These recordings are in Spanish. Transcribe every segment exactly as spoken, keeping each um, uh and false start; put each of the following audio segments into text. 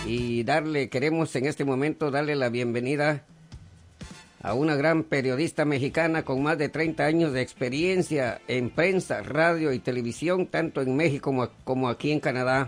y darle, queremos en este momento darle la bienvenida a una gran periodista mexicana con más de treinta años de experiencia en prensa, radio y televisión, tanto en México como, como aquí en Canadá.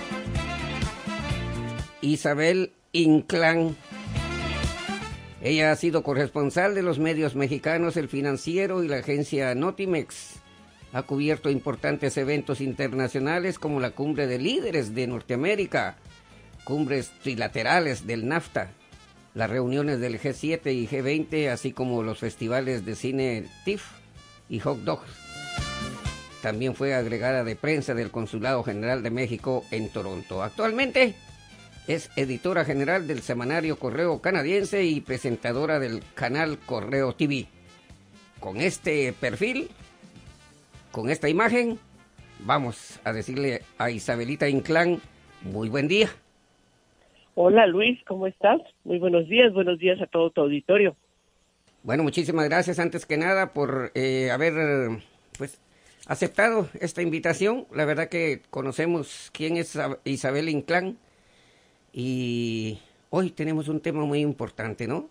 Isabel Inclán. Ella ha sido corresponsal de los medios mexicanos, El Financiero y la agencia Notimex. Ha cubierto importantes eventos internacionales como la Cumbre de Líderes de Norteamérica, cumbres trilaterales del NAFTA, las reuniones del G siete y G veinte, así como los festivales de cine T I F y Hot Dogs. También fue agregada de prensa del Consulado General de México en Toronto. Actualmente es editora general del semanario Correo Canadiense y presentadora del canal Correo T V. Con este perfil, con esta imagen, vamos a decirle a Isabelita Inclán, muy buen día. Hola Luis, ¿cómo estás? Muy buenos días, buenos días a todo tu auditorio. Bueno, muchísimas gracias antes que nada por eh, haber pues aceptado esta invitación. La verdad que conocemos quién es Isabel Inclán y hoy tenemos un tema muy importante, ¿no?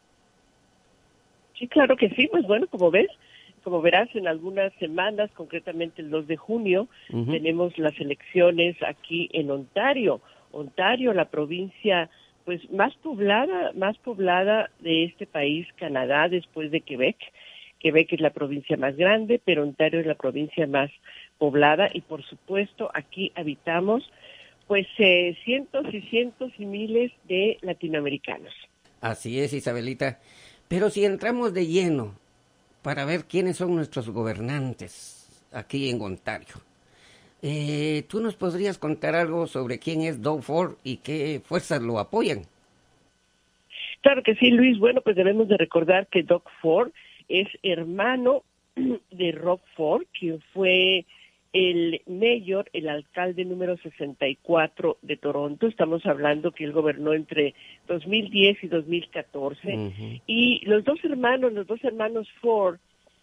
Sí, claro que sí, pues bueno, como ves, como verás, en algunas semanas, concretamente el dos de junio, uh-huh. tenemos las elecciones aquí en Ontario. Ontario, la provincia pues más poblada, más poblada de este país, Canadá, después de Quebec. Quebec es la provincia más grande, pero Ontario es la provincia más poblada y por supuesto aquí habitamos pues eh, cientos y cientos y miles de latinoamericanos. Así es, Isabelita. Pero si entramos de lleno para ver quiénes son nuestros gobernantes aquí en Ontario, Eh, ¿tú nos podrías contar algo sobre quién es Doug Ford y qué fuerzas lo apoyan? Claro que sí, Luis. Bueno, pues debemos de recordar que Doug Ford es hermano de Rob Ford, quien fue el mayor, el alcalde número sesenta y cuatro de Toronto. Estamos hablando que él gobernó entre dos mil diez y dos mil catorce. Uh-huh. Y los dos hermanos, los dos hermanos Ford,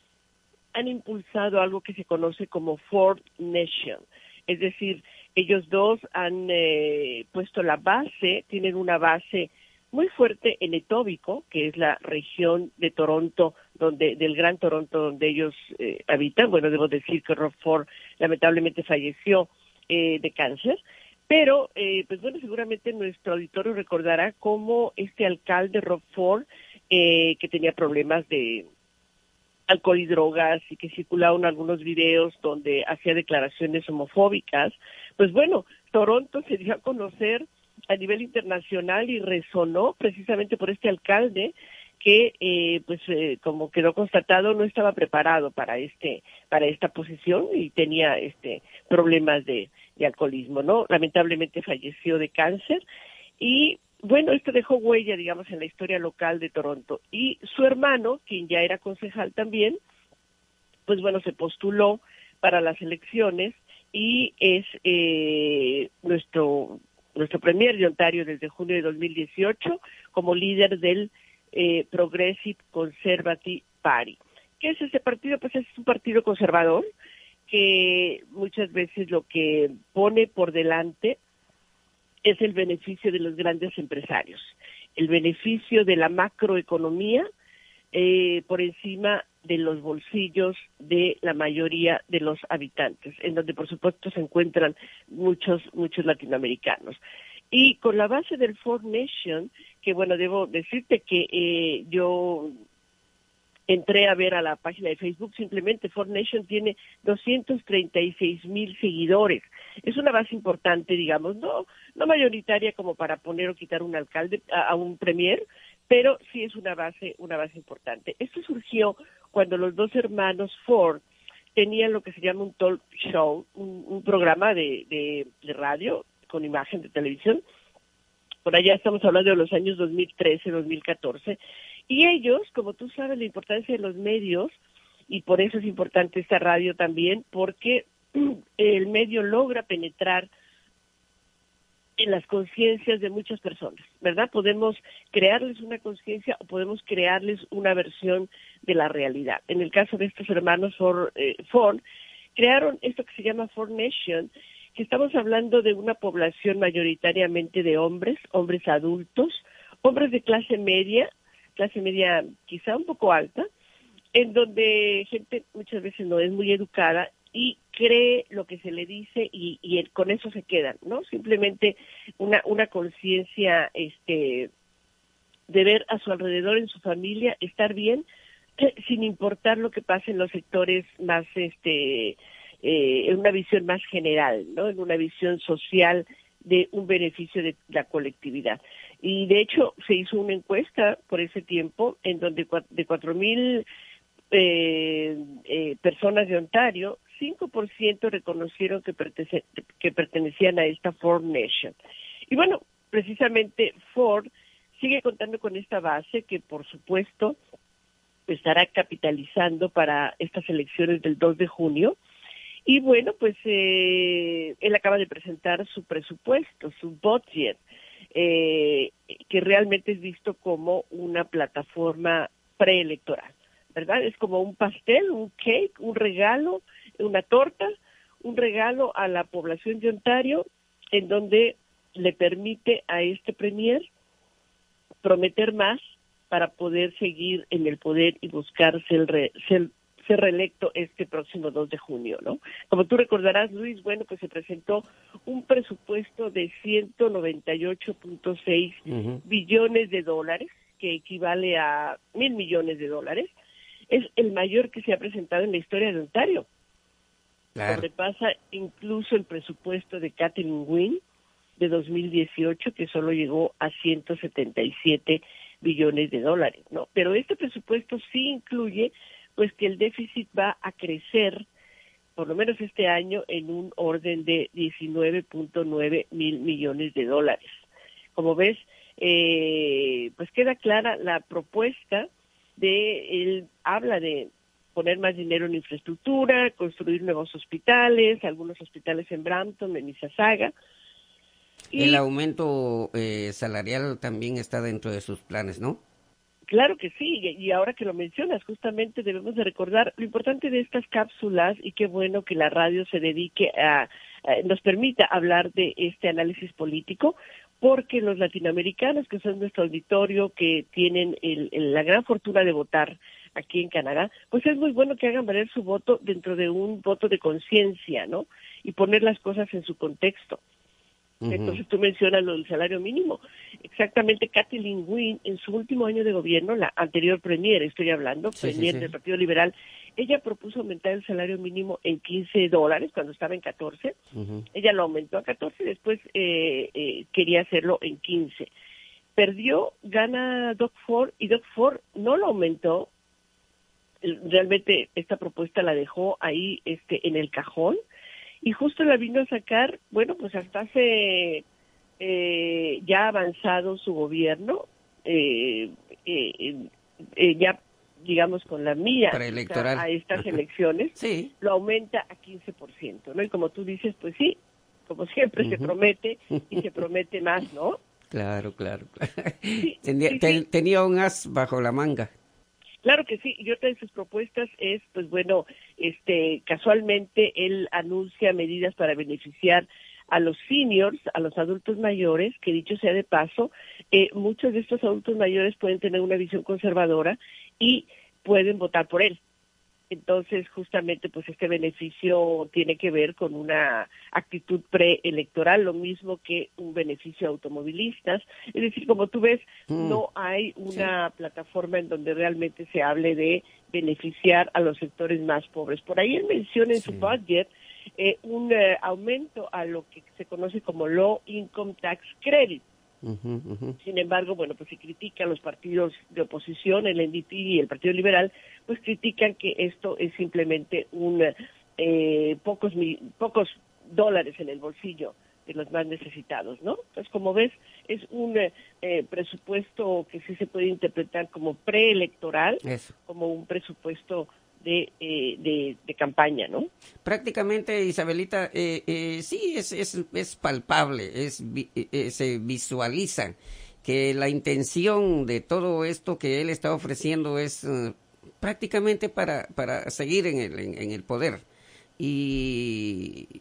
han impulsado algo que se conoce como Ford Nation. Es decir, ellos dos han eh, puesto la base, tienen una base muy fuerte en Etobicoke, que es la región de Toronto, donde del Gran Toronto donde ellos eh, habitan. Bueno, debo decir que Rob Ford lamentablemente falleció eh, de cáncer, pero eh, pues bueno, seguramente nuestro auditorio recordará cómo este alcalde Rob Ford, eh, que tenía problemas de alcohol y drogas y que circulaban algunos videos donde hacía declaraciones homofóbicas, pues bueno, Toronto se dio a conocer a nivel internacional y resonó precisamente por este alcalde que eh, pues eh, como quedó constatado no estaba preparado para este para esta posición y tenía este problemas de, de alcoholismo, ¿no? Lamentablemente falleció de cáncer y bueno, esto dejó huella, digamos, en la historia local de Toronto. Y su hermano, quien ya era concejal también, pues bueno, se postuló para las elecciones y es eh, nuestro nuestro premier de Ontario desde junio de dos mil dieciocho como líder del eh, Progressive Conservative Party. ¿Qué es ese partido? Pues es un partido conservador que muchas veces lo que pone por delante es el beneficio de los grandes empresarios, el beneficio de la macroeconomía eh, por encima de los bolsillos de la mayoría de los habitantes, en donde por supuesto se encuentran muchos, muchos latinoamericanos. Y con la base del Ford Nation, que bueno, debo decirte que eh, yo entré a ver a la página de Facebook, simplemente Ford Nation tiene doscientos treinta y seis mil seguidores. Es una base importante, digamos, no no mayoritaria como para poner o quitar un alcalde a, a un premier, pero sí es una base una base importante. Esto surgió cuando los dos hermanos Ford tenían lo que se llama un talk show, un, un programa de, de, de radio con imagen de televisión. Por allá estamos hablando de los años dos mil trece, dos mil catorce. Y ellos, como tú sabes, la importancia de los medios, y por eso es importante esta radio también, porque el medio logra penetrar en las conciencias de muchas personas, ¿verdad? Podemos crearles una conciencia o podemos crearles una versión de la realidad. En el caso de estos hermanos Ford, eh, Ford crearon esto que se llama Ford Nation, que estamos hablando de una población mayoritariamente de hombres, hombres adultos, hombres de clase media, clase media quizá un poco alta, en donde gente muchas veces no es muy educada y cree lo que se le dice y, y el, con eso se quedan, ¿no? Simplemente una, una conciencia este, de ver a su alrededor, en su familia, estar bien, eh, sin importar lo que pase en los sectores más, este, eh, en una visión más general, ¿no? En una visión social de un beneficio de la colectividad. Y de hecho se hizo una encuesta por ese tiempo en donde de cuatro mil eh, eh, personas de Ontario, cinco por ciento reconocieron que, pertence, que pertenecían a esta Ford Nation. Y bueno, precisamente Ford sigue contando con esta base que por supuesto estará capitalizando para estas elecciones del dos de junio. Y bueno, pues eh, él acaba de presentar su presupuesto, su budget, eh, que realmente es visto como una plataforma preelectoral, ¿verdad? Es como un pastel, un cake, un regalo, una torta, un regalo a la población de Ontario, en donde le permite a este premier prometer más para poder seguir en el poder y buscar ser, re, ser, ser reelecto este próximo dos de junio, ¿no? Como tú recordarás, Luis, bueno, pues se presentó un presupuesto de ciento noventa y ocho punto seis uh-huh. billones de dólares, que equivale a mil millones de dólares. Es el mayor que se ha presentado en la historia de Ontario. Claro. Sobrepasa incluso el presupuesto de Kathleen Wynne de dos mil dieciocho, que solo llegó a ciento setenta y siete billones de dólares, ¿no? Pero este presupuesto sí incluye, pues, que el déficit va a crecer, por lo menos este año, en un orden de diecinueve punto nueve mil millones de dólares. Como ves, eh, pues queda clara la propuesta de, él habla de poner más dinero en infraestructura, construir nuevos hospitales, algunos hospitales en Brampton, en Mississauga. Y el aumento eh, salarial también está dentro de sus planes, ¿no? Claro que sí, y ahora que lo mencionas, justamente debemos de recordar lo importante de estas cápsulas, y qué bueno que la radio se dedique a, a nos permita hablar de este análisis político, porque los latinoamericanos, que son nuestro auditorio, que tienen el, el, la gran fortuna de votar aquí en Canadá, pues es muy bueno que hagan valer su voto dentro de un voto de conciencia, ¿no? Y poner las cosas en su contexto. Entonces tú mencionas lo del salario mínimo. Exactamente, Kathleen Wynne, en su último año de gobierno, la anterior premier, estoy hablando, sí, premier sí, sí. del Partido Liberal, ella propuso aumentar el salario mínimo en quince dólares cuando estaba en catorce. Uh-huh. Ella lo aumentó a catorce y después eh, eh, quería hacerlo en quince. Perdió, gana Doug Ford y Doug Ford no lo aumentó. Realmente esta propuesta la dejó ahí este en el cajón. Y justo la vino a sacar, bueno, pues hasta hace eh, ya avanzado su gobierno, eh, eh, eh, ya digamos con la mía preelectoral a estas elecciones, sí. lo aumenta a quince por ciento, ¿no? Y como tú dices, pues sí, como siempre uh-huh. se promete y se promete más, ¿no? Claro, claro. claro. Sí, tenía, sí, ten, sí. tenía un as bajo la manga. Claro que sí, y otra de sus propuestas es, pues bueno, este, casualmente él anuncia medidas para beneficiar a los seniors, a los adultos mayores, que dicho sea de paso, eh, muchos de estos adultos mayores pueden tener una visión conservadora y pueden votar por él. Entonces, justamente, pues este beneficio tiene que ver con una actitud preelectoral, lo mismo que un beneficio a automovilistas. Es decir, como tú ves, mm. no hay una sí. plataforma en donde realmente se hable de beneficiar a los sectores más pobres. Por ahí él menciona en sí. su budget eh, un eh, aumento a lo que se conoce como Low Income Tax Credit. Uh-huh, uh-huh. Sin embargo, bueno, pues se critica a los partidos de oposición, el N D P y el Partido Liberal, pues critican que esto es simplemente un eh, pocos pocos dólares en el bolsillo de los más necesitados, ¿no? Entonces, como ves, es un eh, presupuesto que sí se puede interpretar como preelectoral, Eso. como un presupuesto de, eh, de, de campaña, ¿no? Prácticamente, Isabelita, eh, eh, sí, es, es, es palpable, es, eh, se visualiza que la intención de todo esto que él está ofreciendo es uh, prácticamente para, para seguir en el, en, en el poder. Y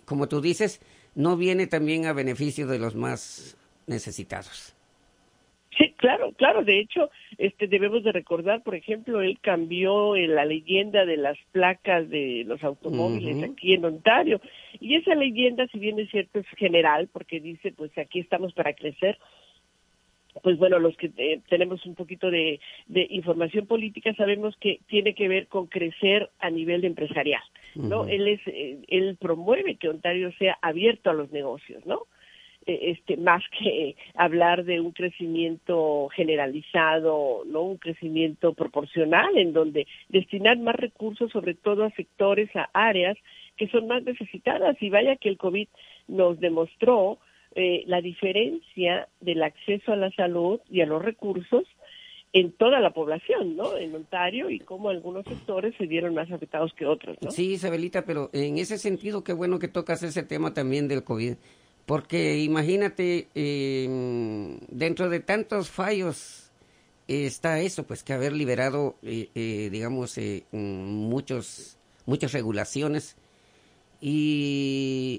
como tú dices, no viene también a beneficio de los más necesitados. Sí, claro, claro. De hecho, este debemos de recordar, por ejemplo, él cambió eh, la leyenda de las placas de los automóviles uh-huh. aquí en Ontario. Y esa leyenda, si bien es cierto, es general, porque dice, pues aquí estamos para crecer. Pues bueno, los que eh, tenemos un poquito de, de información política sabemos que tiene que ver con crecer a nivel empresarial, ¿no? Uh-huh. Él es, eh, él promueve que Ontario sea abierto a los negocios, ¿no? Este, más que hablar de un crecimiento generalizado, no un crecimiento proporcional, en donde destinar más recursos, sobre todo a sectores, a áreas que son más necesitadas. Y vaya que el COVID nos demostró eh, la diferencia del acceso a la salud y a los recursos en toda la población, ¿no? En Ontario, y cómo algunos sectores se vieron más afectados que otros, ¿no? Sí, Isabelita, pero en ese sentido, qué bueno que tocas ese tema también del COVID. Porque imagínate, eh, dentro de tantos fallos eh, está eso, pues que haber liberado, eh, eh, digamos, eh, muchos, muchas regulaciones. Y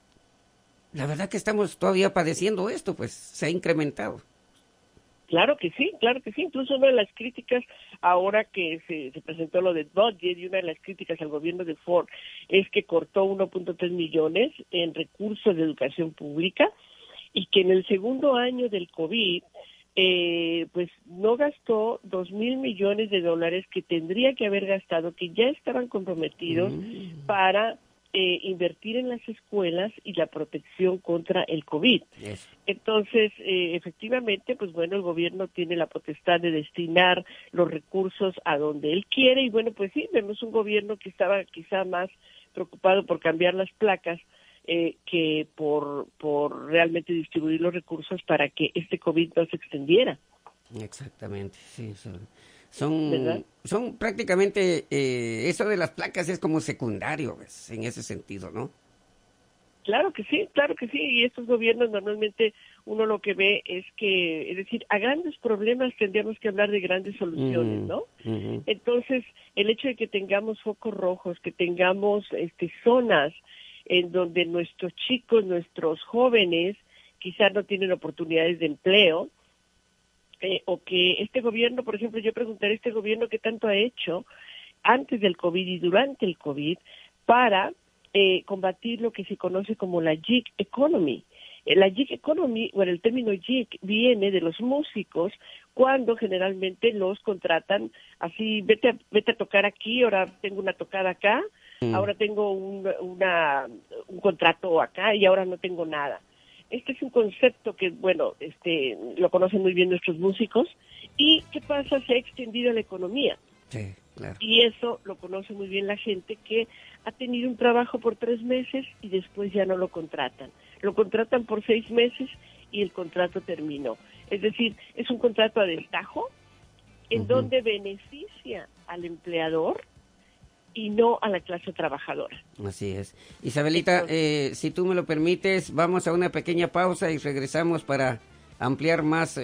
la verdad que estamos todavía padeciendo esto, pues se ha incrementado. Claro que sí, claro que sí. Incluso una de las críticas, ahora que se, se presentó lo del budget, y una de las críticas al gobierno de Ford es que cortó uno punto tres millones en recursos de educación pública, y que en el segundo año del COVID, eh, pues no gastó dos mil millones de dólares que tendría que haber gastado, que ya estaban comprometidos mm. para Eh, invertir en las escuelas y la protección contra el COVID. Yes. Entonces, eh, efectivamente, pues bueno, el gobierno tiene la potestad de destinar los recursos a donde él quiere, y bueno, pues sí, vemos un gobierno que estaba quizá más preocupado por cambiar las placas eh, que por, por realmente distribuir los recursos para que este COVID no se extendiera. Exactamente, sí, son... Son, son prácticamente, eh, eso de las placas es como secundario, pues, en ese sentido, ¿no? Claro que sí, claro que sí, y estos gobiernos normalmente uno lo que ve es que, es decir, a grandes problemas tendríamos que hablar de grandes soluciones, ¿no? Uh-huh. Entonces, el hecho de que tengamos focos rojos, que tengamos este, zonas en donde nuestros chicos, nuestros jóvenes, quizás no tienen oportunidades de empleo, Eh, o que este gobierno, por ejemplo, yo preguntaré, este gobierno qué tanto ha hecho antes del COVID y durante el COVID para eh, combatir lo que se conoce como la gig economy. Eh, la gig economy, bueno, el término gig viene de los músicos, cuando generalmente los contratan así, vete a, vete a tocar aquí, ahora tengo una tocada acá, mm. ahora tengo un, una, un contrato acá y ahora no tengo nada. Este es un concepto que, bueno, este, lo conocen muy bien nuestros músicos. ¿Y qué pasa? Se ha extendido a la economía. Sí, claro. Y eso lo conoce muy bien la gente que ha tenido un trabajo por tres meses y después ya no lo contratan. Lo contratan por seis meses y el contrato terminó. Es decir, es un contrato a destajo en uh-huh. donde beneficia al empleador y no a la clase trabajadora. Así es. Isabelita, eh, si tú me lo permites, vamos a una pequeña pausa y regresamos para ampliar más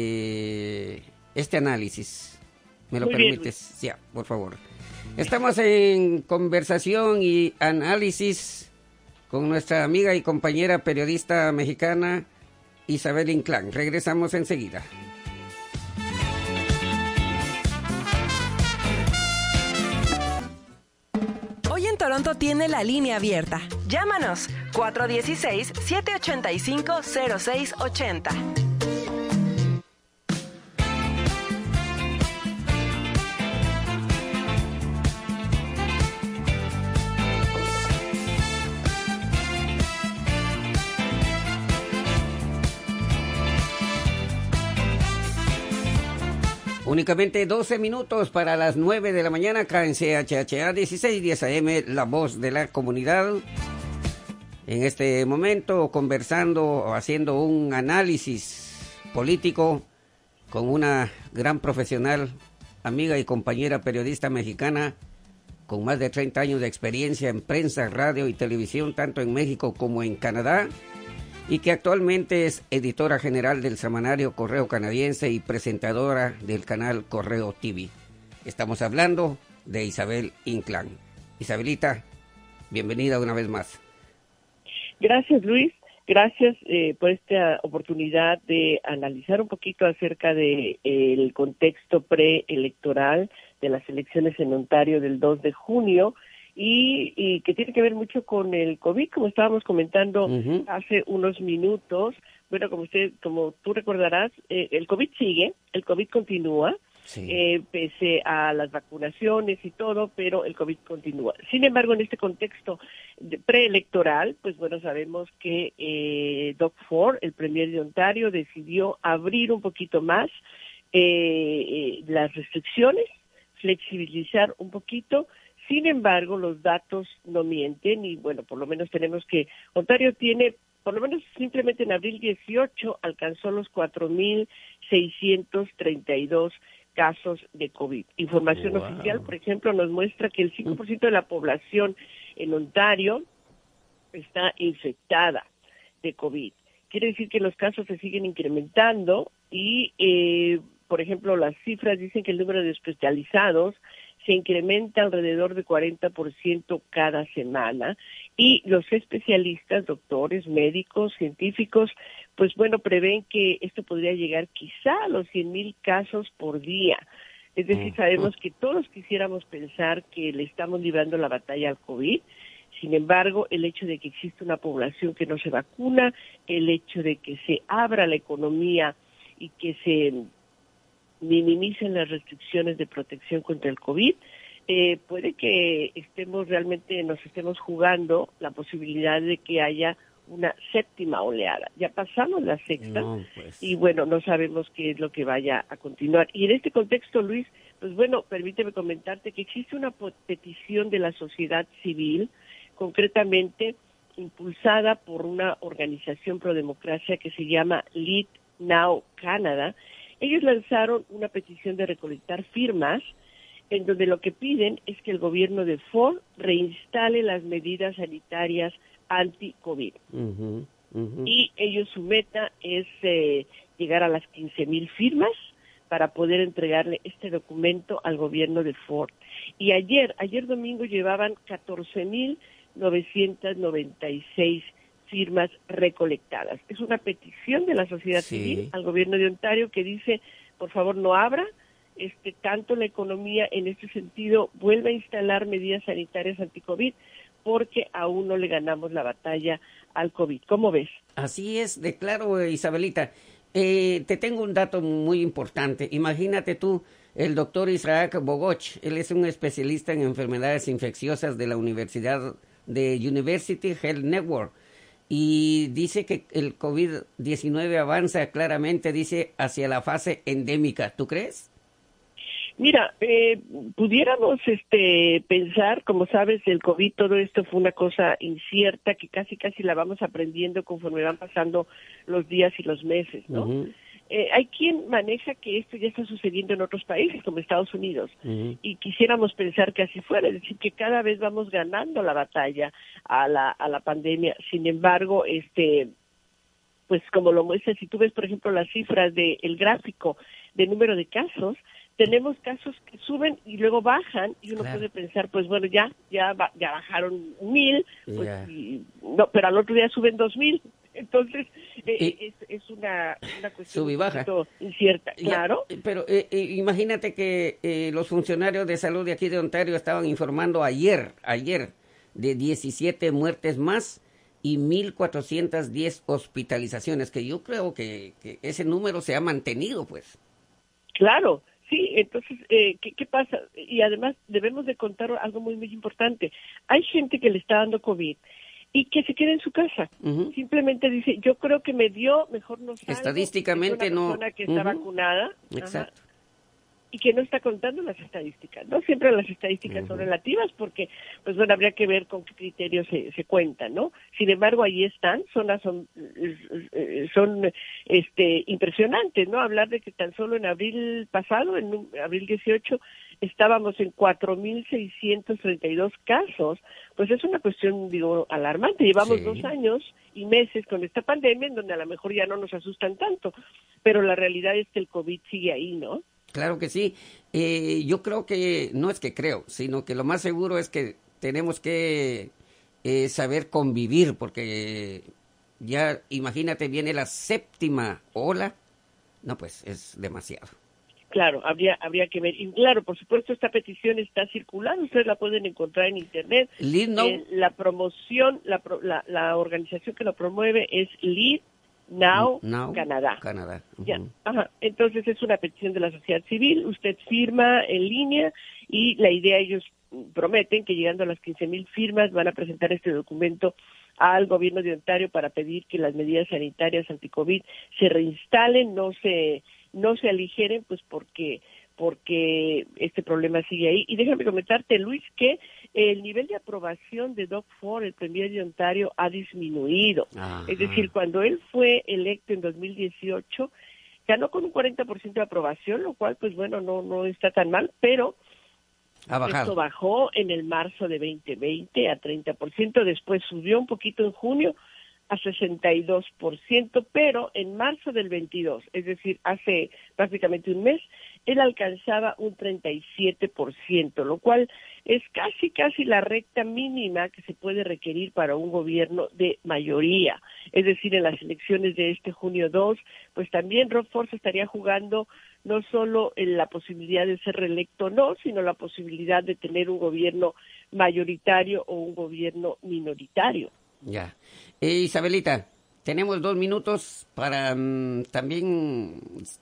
eh, este análisis. ¿Me lo Muy permites? Sí, por favor. Estamos en conversación y análisis con nuestra amiga y compañera periodista mexicana Isabel Inclán. Regresamos enseguida. Toronto tiene la línea abierta. Llámanos cuatro uno seis, siete ocho cinco, cero seis ocho cero. Únicamente doce minutos para las nueve de la mañana, acá en C H H A dieciséis diez A M, la voz de la comunidad. En este momento conversando o haciendo un análisis político con una gran profesional, amiga y compañera periodista mexicana, con más de treinta años de experiencia en prensa, radio y televisión, tanto en México como en Canadá, y que actualmente es editora general del semanario Correo Canadiense y presentadora del canal Correo T V. Estamos hablando de Isabel Inclán. Isabelita, bienvenida una vez más. Gracias, Luis. Gracias eh, por esta oportunidad de analizar un poquito acerca de eh, el contexto preelectoral de las elecciones en Ontario del dos de junio y, y que tiene que ver mucho con el COVID, como estábamos comentando uh-huh. hace unos minutos. Bueno, como usted, como tú recordarás, eh, el COVID sigue, el COVID continúa. Sí. Eh, pese a las vacunaciones y todo, pero el COVID continúa. Sin embargo, en este contexto de preelectoral, pues bueno, sabemos que eh, Doug Ford, el premier de Ontario, decidió abrir un poquito más eh, eh, las restricciones, flexibilizar un poquito. Sin embargo, los datos no mienten y bueno, por lo menos tenemos que Ontario tiene, por lo menos simplemente en abril dieciocho, alcanzó los cuatro mil seiscientos treinta y dos casos de COVID. Información wow. oficial, por ejemplo, nos muestra que el cinco por ciento de la población en Ontario está infectada de COVID. Quiere decir que los casos se siguen incrementando y, eh, por ejemplo, las cifras dicen que el número de hospitalizados se incrementa alrededor de cuarenta por ciento cada semana y los especialistas, doctores, médicos, científicos, pues bueno, prevén que esto podría llegar quizá a los cien mil casos por día. Es decir, sabemos que todos quisiéramos pensar que le estamos librando la batalla al COVID. Sin embargo, el hecho de que existe una población que no se vacuna, el hecho de que se abra la economía y que se minimicen las restricciones de protección contra el COVID, eh, puede que estemos realmente, nos estemos jugando la posibilidad de que haya una séptima oleada. Ya pasamos la sexta no, pues. y bueno, no sabemos qué es lo que vaya a continuar. Y en este contexto, Luis, pues bueno, permíteme comentarte que existe una petición de la sociedad civil, concretamente impulsada por una organización pro-democracia que se llama Lead Now Canada. Ellos lanzaron una petición de recolectar firmas en donde lo que piden es que el gobierno de Ford reinstale las medidas sanitarias anti-COVID. Uh-huh, uh-huh. Y ellos, su meta es eh, llegar a las quince mil firmas para poder entregarle este documento al gobierno de Ford. Y ayer, ayer domingo llevaban catorce mil novecientas noventa y seis firmas recolectadas. Es una petición de la sociedad sí. civil al gobierno de Ontario que dice, por favor, no abra este tanto la economía en este sentido, vuelve a instalar medidas sanitarias anti-COVID, porque aún no le ganamos la batalla al COVID. ¿Cómo ves? Así es, de claro, Isabelita. Eh, te tengo un dato muy importante. Imagínate tú, el doctor Isaac Bogoch, él es un especialista en enfermedades infecciosas de la Universidad de University Health Network. Y dice que el COVID diecinueve avanza claramente, dice, hacia la fase endémica. ¿Tú crees? Mira, eh, pudiéramos este, pensar, como sabes, el COVID, todo esto fue una cosa incierta que casi casi la vamos aprendiendo conforme van pasando los días y los meses, ¿no? Uh-huh. Eh, hay quien maneja que esto ya está sucediendo en otros países, como Estados Unidos, uh-huh. y quisiéramos pensar que así fuera, es decir, que cada vez vamos ganando la batalla a la a la pandemia. Sin embargo, este, pues como lo muestra, si tú ves, por ejemplo, las cifras del gráfico de número de casos, tenemos casos que suben y luego bajan y uno claro. puede pensar, pues bueno, ya ya ya bajaron mil, pues, yeah. y, no, pero al otro día suben dos mil. Entonces, eh, es, es una, una cuestión sub y baja. incierta, claro. Ya, pero eh, eh, imagínate que eh, los funcionarios de salud de aquí de Ontario estaban informando ayer, ayer, de diecisiete muertes más y mil cuatrocientas diez hospitalizaciones, que yo creo que, que ese número se ha mantenido, pues. Claro. Sí, entonces, eh, ¿qué, ¿qué pasa? Y además debemos de contar algo muy, muy importante. Hay gente que le está dando COVID y que se queda en su casa. Uh-huh. Simplemente dice, yo creo que me dio, mejor no salgo. Estadísticamente es una no. persona que está uh-huh. vacunada. Exacto. Ajá, y que no está contando las estadísticas. No siempre las estadísticas uh-huh. son relativas porque, pues bueno, habría que ver con qué criterios se, se cuentan, ¿no? Sin embargo, ahí están, son, son, son este, impresionantes, ¿no? Hablar de que tan solo en abril pasado, en abril dieciocho, estábamos en cuatro mil seiscientos treinta y dos casos, pues es una cuestión, digo, alarmante. Llevamos sí. dos años y meses con esta pandemia en donde a lo mejor ya no nos asustan tanto, pero la realidad es que el COVID sigue ahí, ¿no? Claro que sí. Eh, yo creo que, no es que creo, sino que lo más seguro es que tenemos que es saber convivir, porque ya, imagínate, viene la séptima ola, no, pues es demasiado. Claro, habría habría que ver. Y claro, por supuesto, esta petición está circulando, ustedes la pueden encontrar en internet. Lead Now. Eh, la promoción, la, pro- la, la organización que lo promueve es Lead Now, Now Canadá. Canadá. Uh-huh. Ya, ajá. Entonces es una petición de la sociedad civil, usted firma en línea y la idea, ellos prometen que llegando a las quince mil firmas van a presentar este documento al gobierno de Ontario para pedir que las medidas sanitarias anti-COVID se reinstalen, no se no se aligeren, pues porque porque este problema sigue ahí. Y déjame comentarte, Luis, que el nivel de aprobación de Doug Ford, el premier de Ontario, ha disminuido. Ajá. Es decir, cuando él fue electo en dos mil dieciocho, ganó con un cuarenta por ciento de aprobación, lo cual, pues bueno, no no está tan mal, pero esto bajó en el marzo de veinte veinte a treinta por ciento, después subió un poquito en junio a sesenta y dos por ciento, pero en marzo del veintidós, es decir, hace prácticamente un mes, él alcanzaba un treinta y siete por ciento, lo cual es casi, casi la recta mínima que se puede requerir para un gobierno de mayoría. Es decir, en las elecciones de este junio dos, pues también Rob Ford estaría jugando no solo en la posibilidad de ser reelecto o no, sino la posibilidad de tener un gobierno mayoritario o un gobierno minoritario. Ya. Eh, Isabelita, tenemos dos minutos para um, también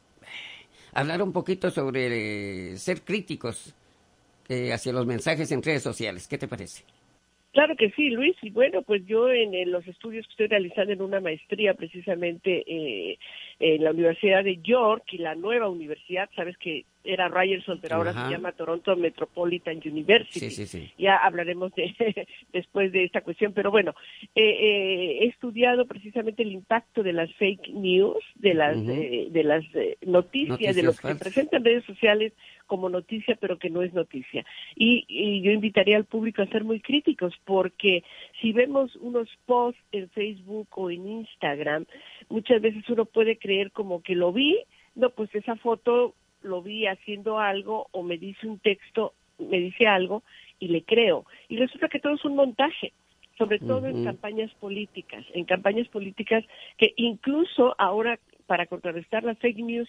hablar un poquito sobre eh, ser críticos eh, hacia los mensajes en redes sociales. ¿Qué te parece? Claro que sí, Luis, y bueno, pues yo en, en los estudios que estoy realizando en una maestría precisamente eh, en la Universidad de York y la nueva universidad, sabes que era Ryerson, pero ahora Ajá. se llama Toronto Metropolitan University. Sí, sí, sí. Ya hablaremos de, después de esta cuestión, pero bueno, eh, eh, he estudiado precisamente el impacto de las fake news, de las uh-huh. eh, de las eh, noticias, noticias, de lo que falsas. Se presenta en redes sociales como noticia, pero que no es noticia. Y, y yo invitaría al público a ser muy críticos, porque si vemos unos posts en Facebook o en Instagram, muchas veces uno puede creer como que lo vi, no, pues esa foto lo vi haciendo algo o me dice un texto, me dice algo y le creo. Y resulta que todo es un montaje, sobre todo uh-huh. en campañas políticas, en campañas políticas que incluso ahora, para contrarrestar las fake news,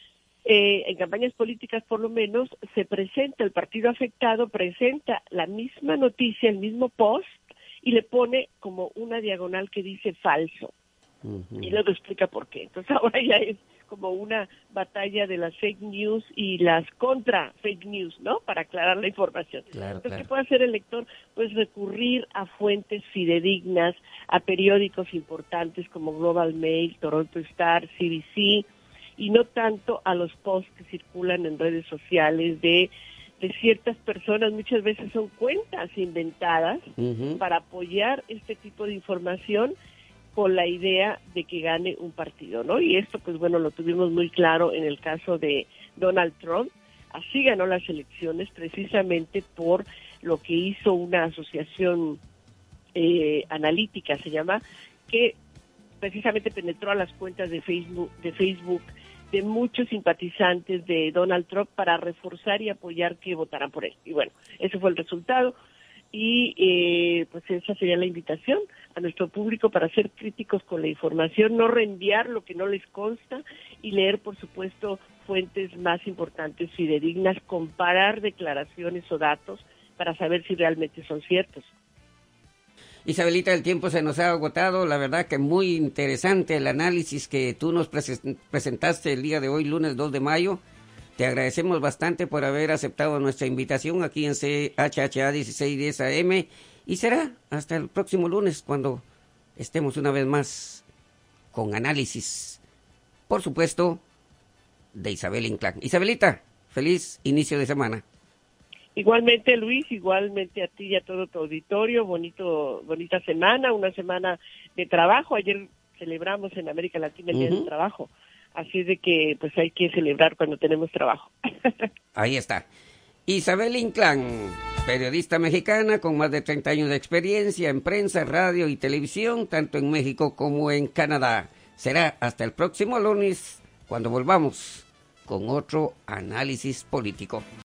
eh, en campañas políticas por lo menos, se presenta, el partido afectado presenta la misma noticia, el mismo post, y le pone como una diagonal que dice falso. Uh-huh. Y luego explica por qué. Entonces ahora ya es como una batalla de las fake news y las contra fake news, ¿no? Para aclarar la información. Claro, Entonces, claro. ¿qué puede hacer el lector? Pues recurrir a fuentes fidedignas, a periódicos importantes como Global Mail, Toronto Star, C B C, y no tanto a los posts que circulan en redes sociales de, de ciertas personas, muchas veces son cuentas inventadas uh-huh. para apoyar este tipo de información con la idea de que gane un partido, ¿no? Y esto, pues bueno, lo tuvimos muy claro en el caso de Donald Trump. Así ganó las elecciones precisamente por lo que hizo una asociación eh, analítica, se llama, que precisamente penetró a las cuentas de Facebook, de Facebook de muchos simpatizantes de Donald Trump para reforzar y apoyar que votaran por él. Y bueno, ese fue el resultado. Y eh, pues esa sería la invitación a nuestro público para ser críticos con la información, no reenviar lo que no les consta y leer, por supuesto, fuentes más importantes, fidedignas, comparar declaraciones o datos para saber si realmente son ciertos. Isabelita, el tiempo se nos ha agotado, la verdad que muy interesante el análisis que tú nos presen- presentaste el día de hoy, lunes dos de mayo. Te agradecemos bastante por haber aceptado nuestra invitación aquí en C H H A dieciséis diez A M y será hasta el próximo lunes cuando estemos una vez más con análisis, por supuesto, de Isabel Inclán. Isabelita, feliz inicio de semana. Igualmente, Luis, igualmente a ti y a todo tu auditorio, bonito, bonita semana, una semana de trabajo. Ayer celebramos en América Latina el Día uh-huh. del Trabajo. Así de que pues hay que celebrar cuando tenemos trabajo. Ahí está. Isabel Inclán, periodista mexicana con más de treinta años de experiencia en prensa, radio y televisión, tanto en México como en Canadá. Será hasta el próximo lunes cuando volvamos con otro análisis político.